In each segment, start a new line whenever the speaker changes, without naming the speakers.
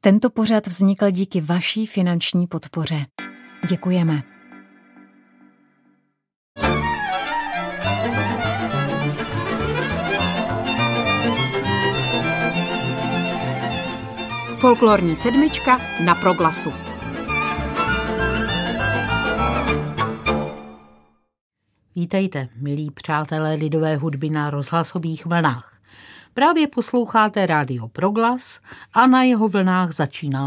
Tento pořad vznikl díky vaší finanční podpoře. Děkujeme.
Folklorní sedmička na Proglasu.
Vítejte, milí přátelé lidové hudby na rozhlasových vlnách. Právě posloucháte rádio Proglas a na jeho vlnách začíná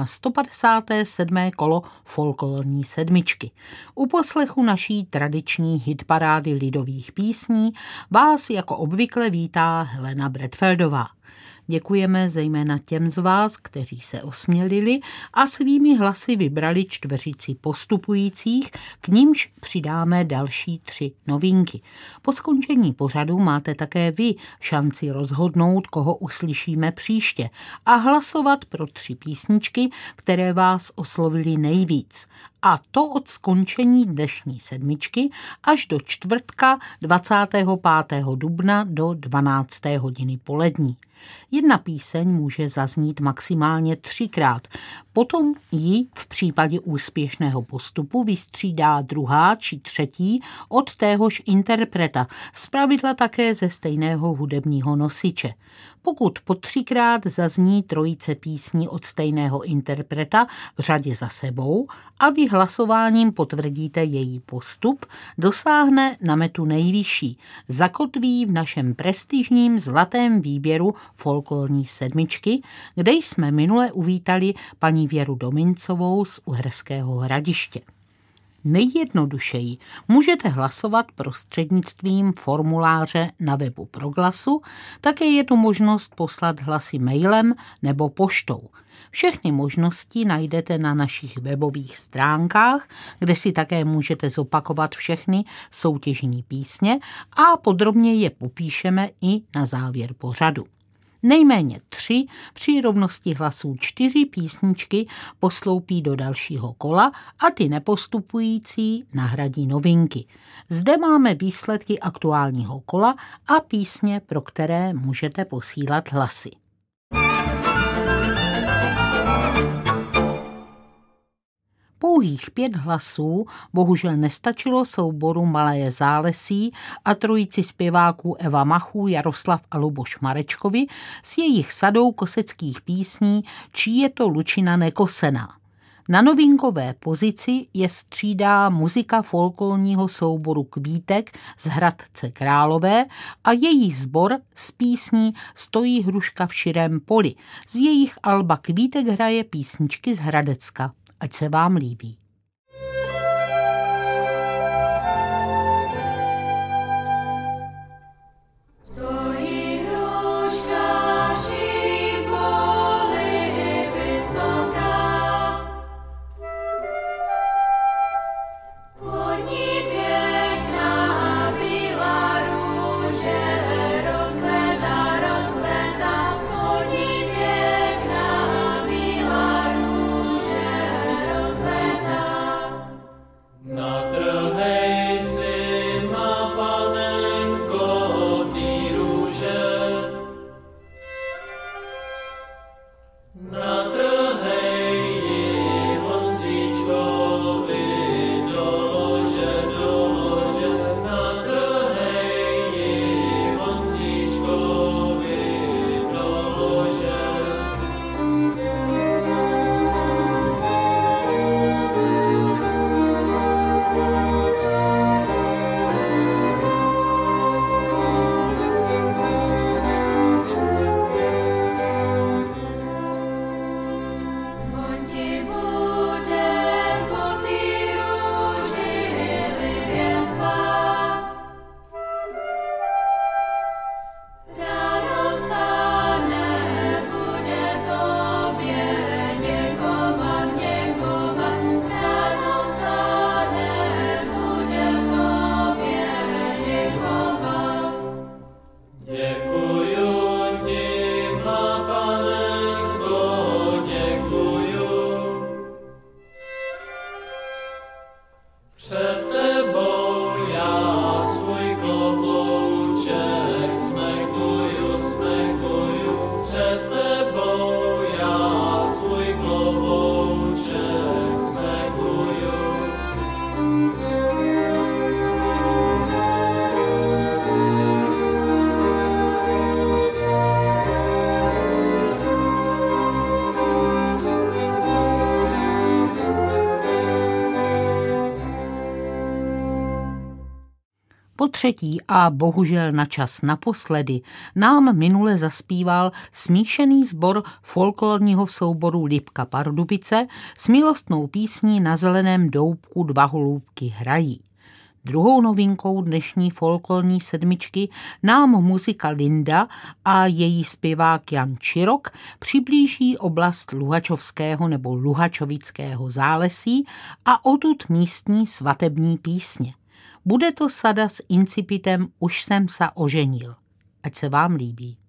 157. kolo folklorní sedmičky. U poslechu naší tradiční hitparády lidových písní vás jako obvykle vítá Helena Bretfeldová. Děkujeme zejména těm z vás, kteří se osmělili a svými hlasy vybrali čtveřici postupujících, k nímž přidáme další 3 novinky. Po skončení pořadu máte také vy šanci rozhodnout, koho uslyšíme příště a hlasovat pro 3 písničky, které vás oslovily nejvíc. A to od skončení dnešní sedmičky až do čtvrtka 25. dubna do 12. hodiny polední. Jedna píseň může zaznít maximálně 3krát. Potom ji v případě úspěšného postupu vystřídá druhá či třetí od téhož interpreta, zpravidla také ze stejného hudebního nosiče. Pokud po 3krát zazní trojice písní od stejného interpreta v řadě za sebou a vy hlasováním potvrdíte její postup, dosáhne na metu nejvyšší, zakotví v našem prestižním zlatém výběru folklorní sedmičky, kde jsme minule uvítali paní Věru Domincovou z Uherského Hradiště. Nejjednodušeji můžete hlasovat prostřednictvím formuláře na webu Proglasu, také je tu možnost poslat hlasy mailem nebo poštou. Všechny možnosti najdete na našich webových stránkách, kde si také můžete zopakovat všechny soutěžní písně a podrobně je popíšeme i na závěr pořadu. Nejméně 3, při rovnosti hlasů 4 písničky posloupí do dalšího kola a ty nepostupující nahradí novinky. Zde máme výsledky aktuálního kola a písně, pro které můžete posílat hlasy. Pouhých 5 hlasů bohužel nestačilo souboru Malé zálesí a trojici zpěváků Eva Machů, Jaroslav a Luboš Marečkovi s jejich sadou koseckých písní Čí je to Lučina nekosená. Na novinkové pozici je střídá muzika folklorního souboru Kvítek z Hradce Králové a jejich sbor s písní Stojí hruška v širém poli. Z jejich alba Kvítek hraje písničky z Hradecka. Ať se vám líbí.
Rozkvétá
Potřetí a bohužel na čas naposledy nám minule zaspíval smíšený sbor folklorního souboru Lipka Pardubice s milostnou písní Na zeleném doubku dva holubky hrají. Druhou novinkou dnešní folklorní sedmičky nám muzika Linda a její zpěvák Jan Čirok přiblíží oblast Luhačovského nebo Luhačovického zálesí a odtud místní svatební písně. Bude to sada s incipitem Už jsem sa oženil. Ať se vám líbí.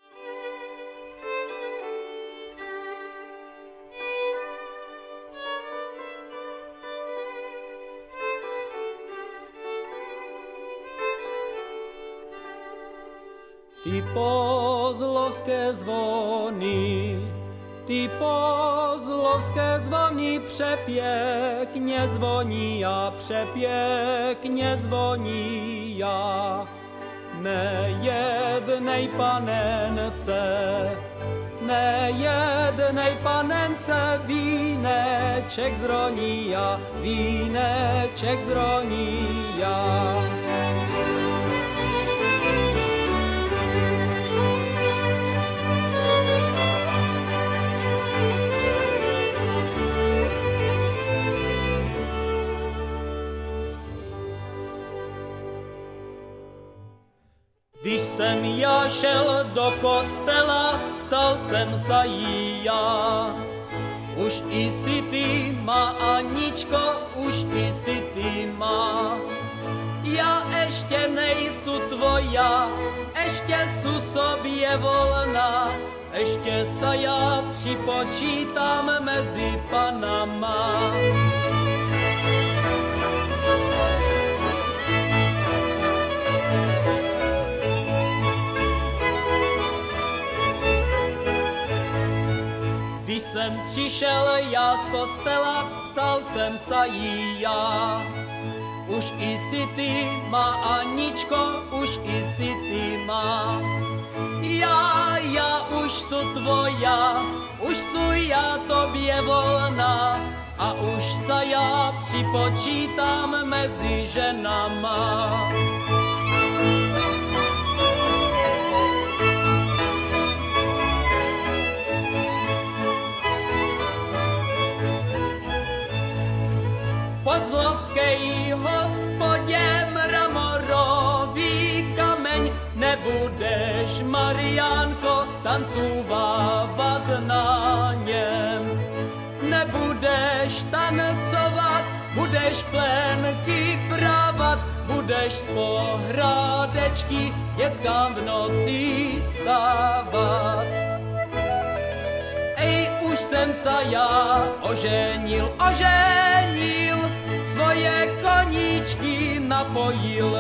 Ty pozlovské zvony přepěkně zvoní a přepěkně zvoní a nejednej panence víneček zroní a víneček zroní a. Když jsem já šel do kostela, ptal jsem sa jí já. Už i si ty má, Aničko, už i si ty má. Já ještě nejsu tvoja, ještě su sobě volná, ještě sa já připočítám mezi panama. Když jsem přišel já z kostela, ptal jsem sa jí já. Už i si ty má, Aničko, už i si ty má. Já už su tvoja, už su já tobě volná a už sa já připočítám mezi ženama. Pozlovskej hospodě mramorový kameň, nebudeš, Mariánko, tancovávat na něm. Nebudeš tancovat, budeš plenky právat, budeš z pohrádečky dětskám v noci stávat. Ej, už jsem sa já oženil, svoje koníčky napojil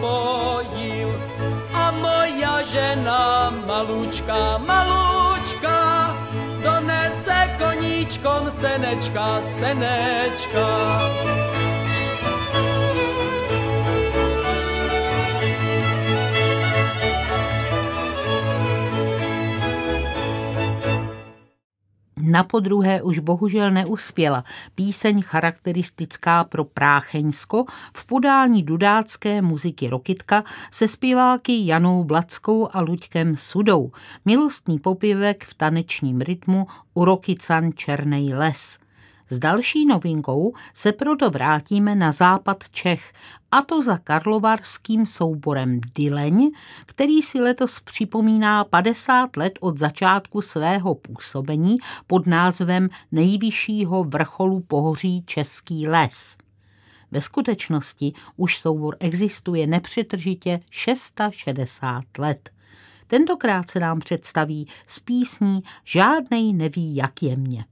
a moja žena malučka donese koníčkom senečka.
Napodruhé už bohužel neuspěla píseň charakteristická pro Prácheňsko v podání dudácké muziky Rokytka se zpěváky Janou Blackou a Luďkem Sudou. Milostný popěvek v tanečním rytmu U Rokycan černej les. S další novinkou se proto vrátíme na západ Čech, a to za karlovarským souborem Dyleň, který si letos připomíná 50 let od začátku svého působení pod názvem nejvyššího vrcholu pohoří Český les. Ve skutečnosti už soubor existuje nepřetržitě 660 let. Tentokrát se nám představí s písní Žádnej neví, jak je mně.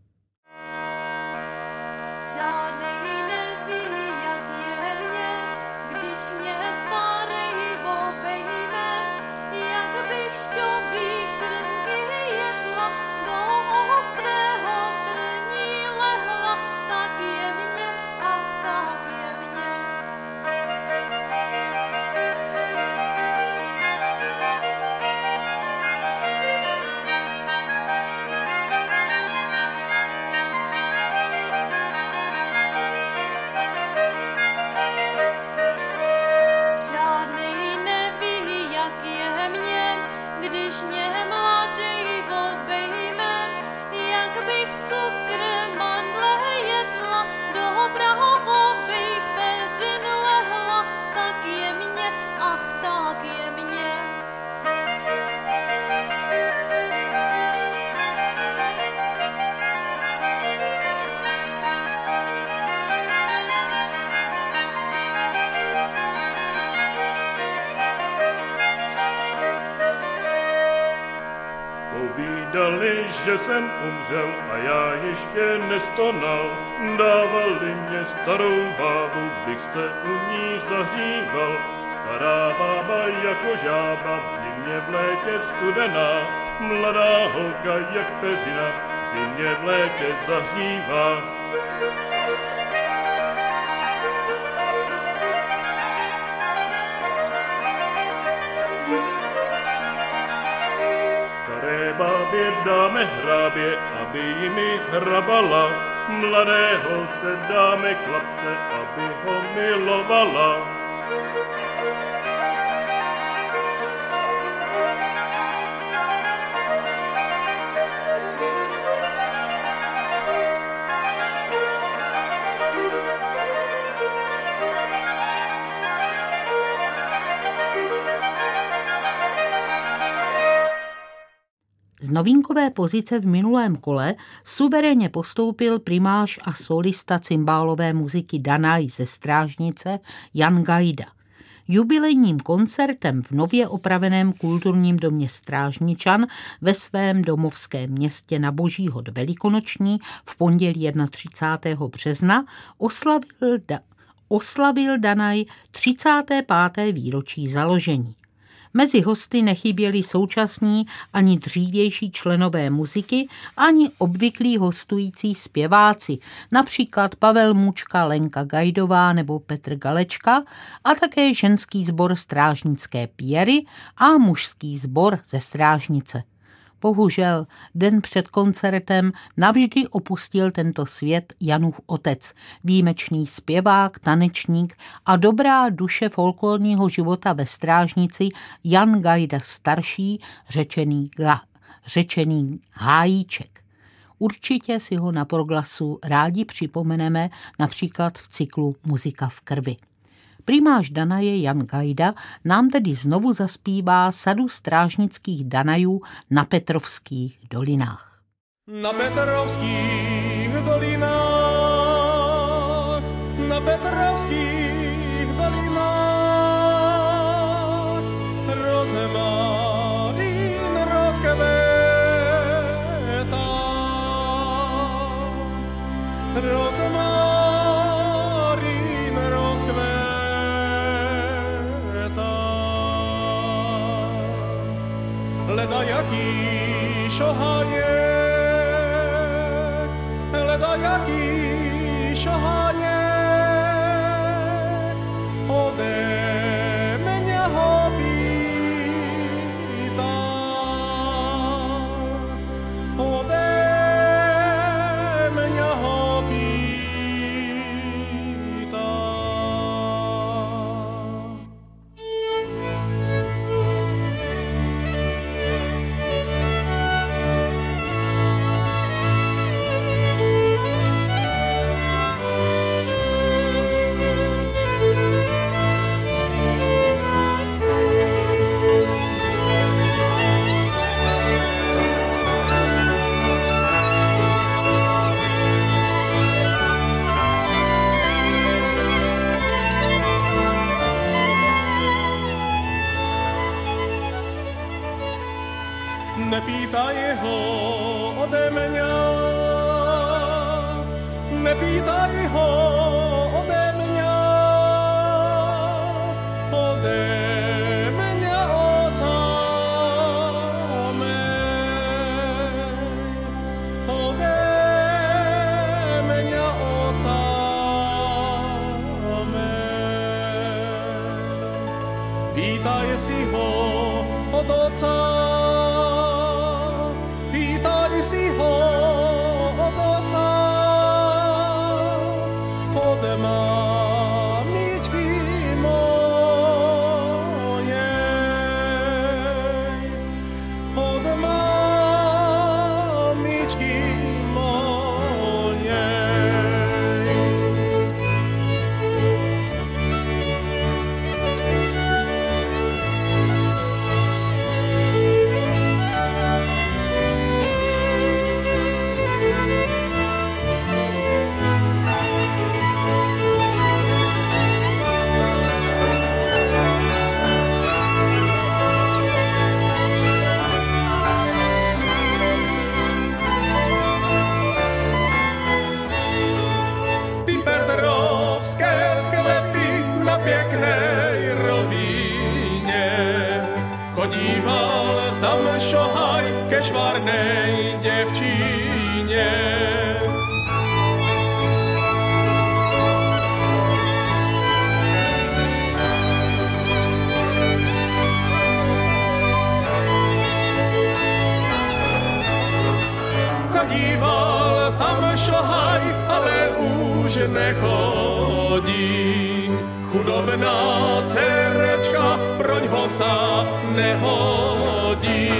říkali, že jsem umřel a já ještě nestonal. Dávali mě starou bábu, bych se u ní zahříval. Stará bába jako žába, v zimě v létě studená. Mladá holka jak pezina, v zimě v létě zahřívá. Staré bábě dáme hrábě, aby jimi hrabala. Mladé holce dáme chlapce, aby ho milovala.
Z novinkové pozice v minulém kole suverénně postoupil primář a solista cymbálové muziky Danaj ze Strážnice Jan Gajda. Jubilejním koncertem v nově opraveném kulturním domě Strážničan ve svém domovském městě na Boží hod Velikonoční v pondělí 31. března oslavil Danaj 35. výročí založení. Mezi hosty nechyběli současní ani dřívější členové muziky, ani obvyklí hostující zpěváci, například Pavel Mučka, Lenka Gajdová nebo Petr Galečka, a také ženský sbor Strážnické Pěry a mužský sbor ze Strážnice. Bohužel, den před koncertem navždy opustil tento svět Janův otec, výjimečný zpěvák, tanečník a dobrá duše folklorního života ve Strážnici Jan Gajda starší, řečený Hájíček. Určitě si ho na Proglasu rádi připomeneme například v cyklu Muzika v krvi. Primář Danaje Jan Gajda nám tedy znovu zaspívá sadu strážnických Danajů na Petrovských dolinách.
Na Petrovských dolinách, na Petrovských dolinách, rozemarín rozkvétá, rozemarín rozkvétá. Leda jaký šohájek, leda jaký šohájek, ode mě ho pýtá, ode mě ho pýtá. Nepýtaj ho ode mě, nepýtaj ho ode mě, ode mě oca mej, ode mě oca mej. Pýtaj si ho od oca, pýtaj si ho od oca, od mamičky mojej, od mamičky mojej.
pěknej rovíně. Chodíval tam šohaj ke švarnej děvčíně. Chodíval tam šohaj, ale už nechodí. Chudobná dcerečka proňho sa nehodí.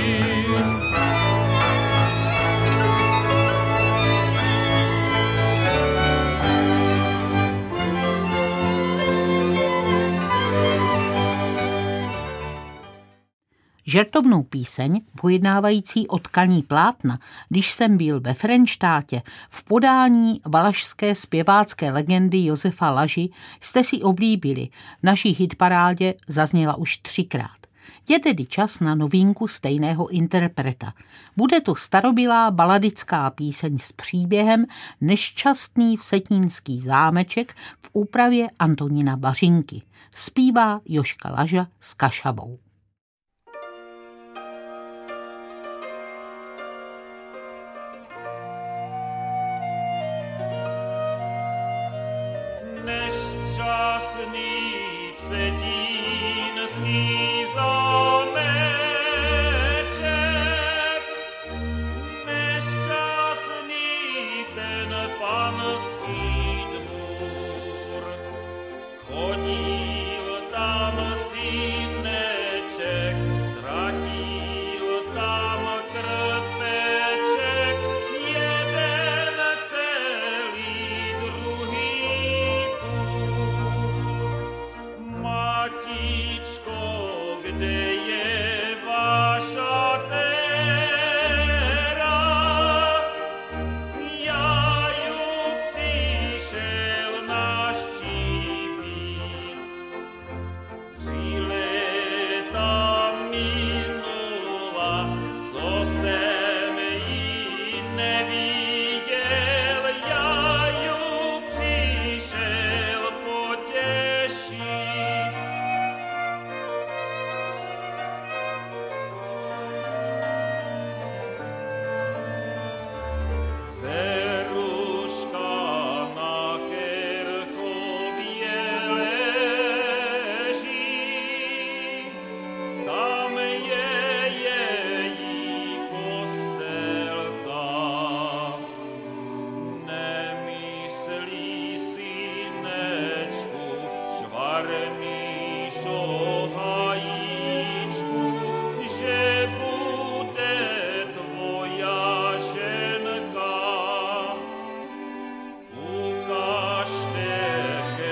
Žertovnou píseň, pojednávající o tkaní plátna, když jsem byl ve Frenštátě, v podání valašské zpěvácké legendy Josefa Laži, jste si oblíbili. V naší hitparádě zazněla už 3krát. Je tedy čas na novinku stejného interpreta. Bude to starobylá baladická píseň s příběhem Nešťastný vsetínský zámeček v úpravě Antonína Bařinky. Zpívá Jožka Laža s Kašabou.
Nešťastný vsetínský zámeček, nešťastný ten panský dvůr, chodil tam syneček, ztratil tam krpeček, jeden celý, druhý Matičko, kde je vaša dcera? Já ju přišel navštívit. 3 léta minula, co jsem ji neviděl, já ju přišel potěšit. Dceruška na Kerchově leží, tam je její postelka. Nemyslí synečku, švarný šohajíčku, že bude tvoja ženka. Ukažte ke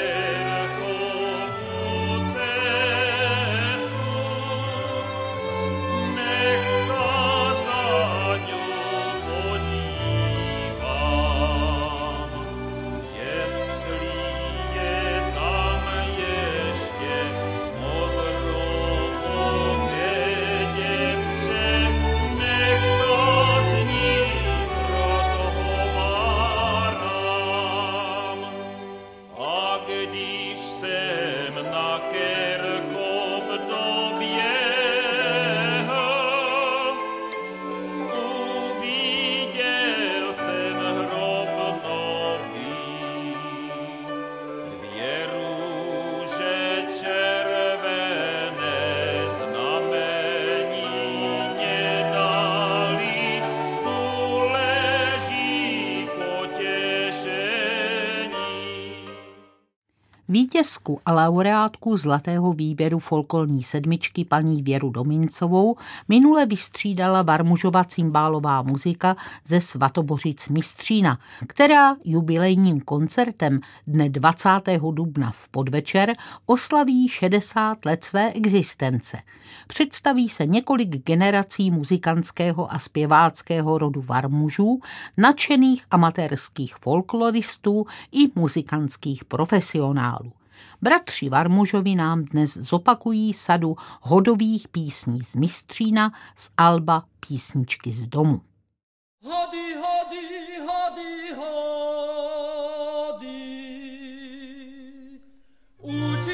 Kerchovu cestu, nech sa za ňou podívám. Jestli je tam ještě modrooké děvče, nech sa s ním rozhovárám. A když jsem na Kerchov doběhl, uviděl jsem hrob nový. 2 růže červené znamení nedali, tu leží potěšení.
Vítězku a laureátku zlatého výběru folklorní sedmičky paní Věru Domincovou minule vystřídala Varmužova cymbálová muzika ze Svatobořic Mistřína, která jubilejním koncertem dne 20. dubna v podvečer oslaví 60 let své existence. Představí se několik generací muzikantského a zpěváckého rodu Varmužů, nadšených amatérských folkloristů i muzikantských profesionálů. Bratři Varmužovi nám dnes zopakují sadu hodových písní z Mistřína z alba Písničky z domu.
Hody, hody, hody, hody,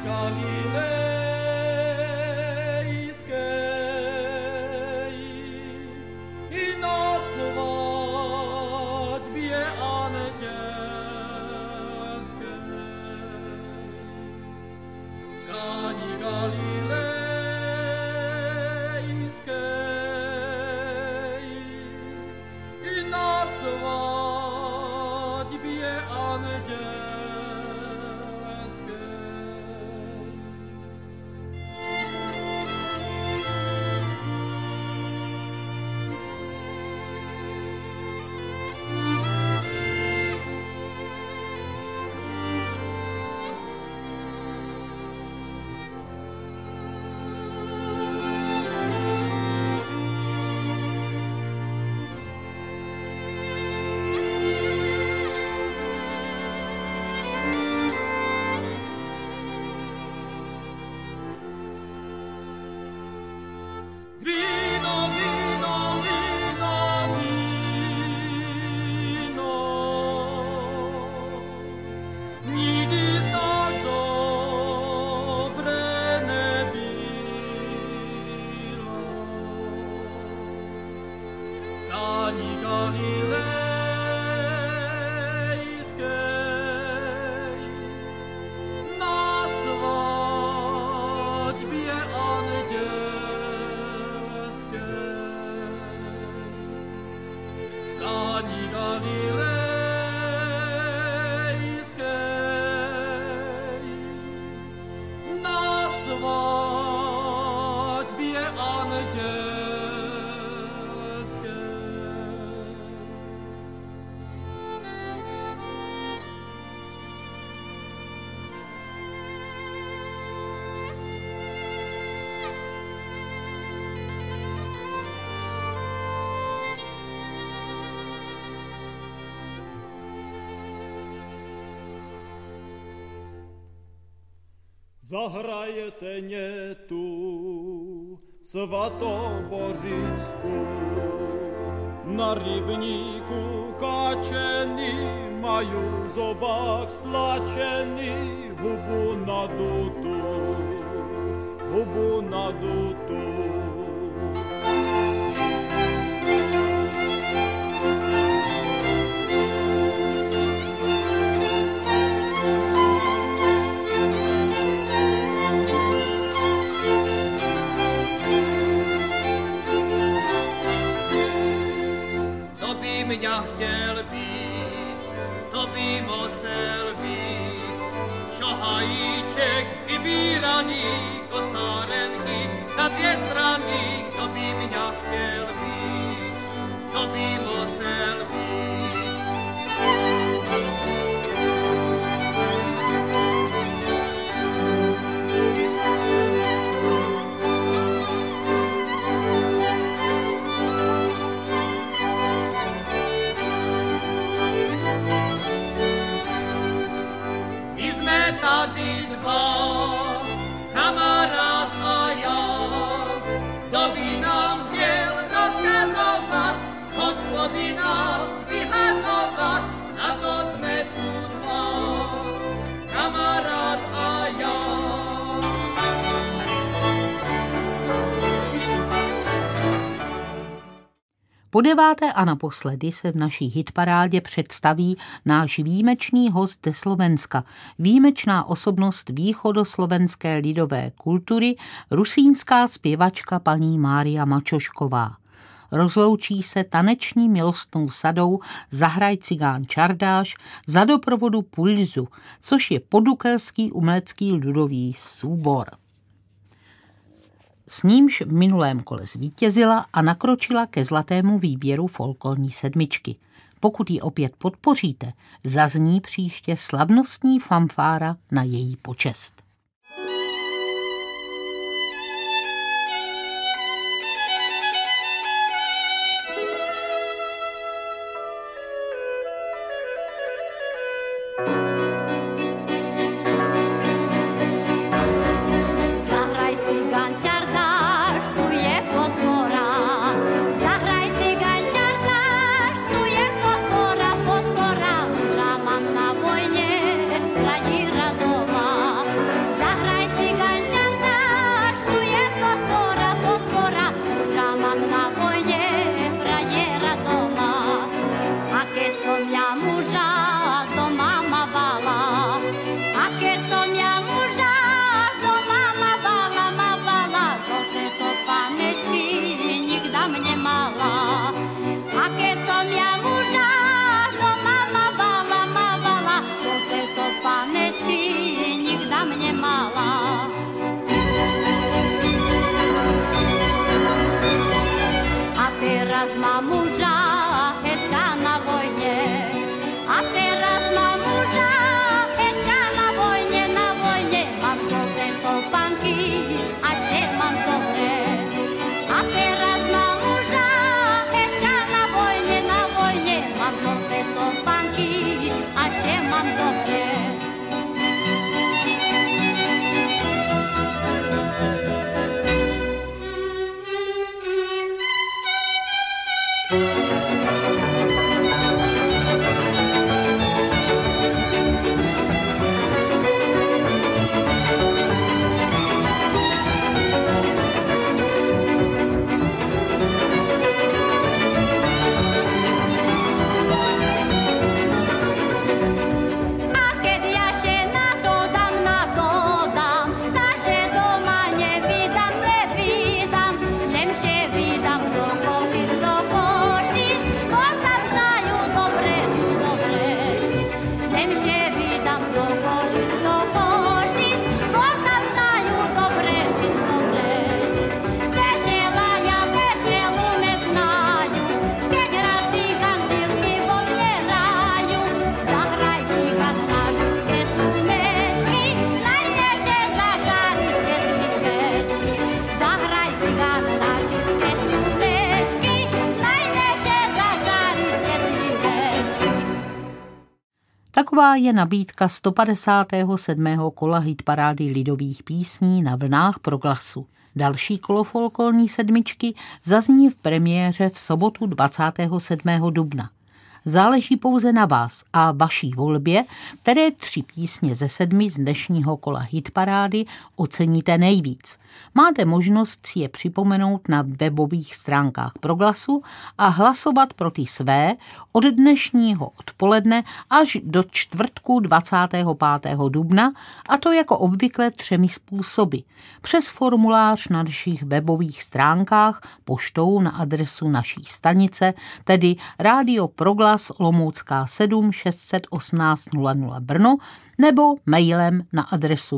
Zahrajete nie tu Svatobořicku, na rybníku kačeny majú zobák stlačený, hubu nadutú.
Mňa chtěl být, to by musel být šohajíček vybíraný, kosárenky na dvě strany. To by mňa chtěl být, to by musel být. Tady dva, kamarád a já, kdo by nám chtěl rozkazovat, hospody nás vyhazovat, na to jsme tu dva, kamarád a já.
Po deváté a naposledy se v naší hitparádě představí náš výjimečný host ze Slovenska, výjimečná osobnost východoslovenské lidové kultury, rusínská zpěvačka paní Mária Mačošková. Rozloučí se taneční milostnou sadou Zahraj cigán čardáš za doprovodu Pulzu, což je podukelský umělecký lidový soubor. S nímž v minulém kole zvítězila a nakročila ke zlatému výběru folklorní sedmičky. Pokud ji opět podpoříte, zazní příště slavnostní fanfára na její počest. Taková je nabídka 157. kola hitparády lidových písní na vlnách Proglasu. Další kolo folklorní sedmičky zazní v premiéře v sobotu 27. dubna. Záleží pouze na vás a vaší volbě, které 3 písně ze 7 z dnešního kola hitparády oceníte nejvíc. Máte možnost si je připomenout na webových stránkách Proglasu a hlasovat pro ty své od dnešního odpoledne až do čtvrtku 25. dubna, a to jako obvykle 3 způsoby. Přes formulář na našich webových stránkách, poštou na adresu naší stanice, tedy Rádio Proglas Olomoucká 7 618 00 Brno, nebo mailem na adresu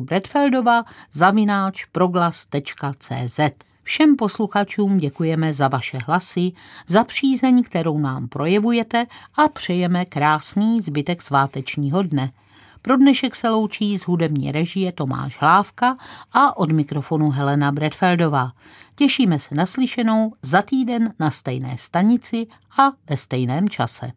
bredfeldova@proglas.cz. Všem posluchačům děkujeme za vaše hlasy, za přízeň, kterou nám projevujete, a přejeme krásný zbytek svátečního dne. Pro dnešek se loučí z hudební režie Tomáš Hlávka a od mikrofonu Helena Bredfeldová. Těšíme se na slyšenou za týden na stejné stanici a ve stejném čase.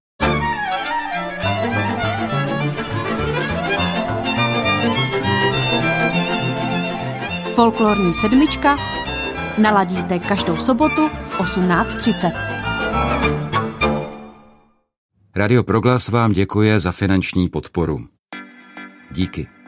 Folklorní sedmička naladíte každou sobotu v 18:30.
Radio Proglas vám děkuje za finanční podporu. Díky.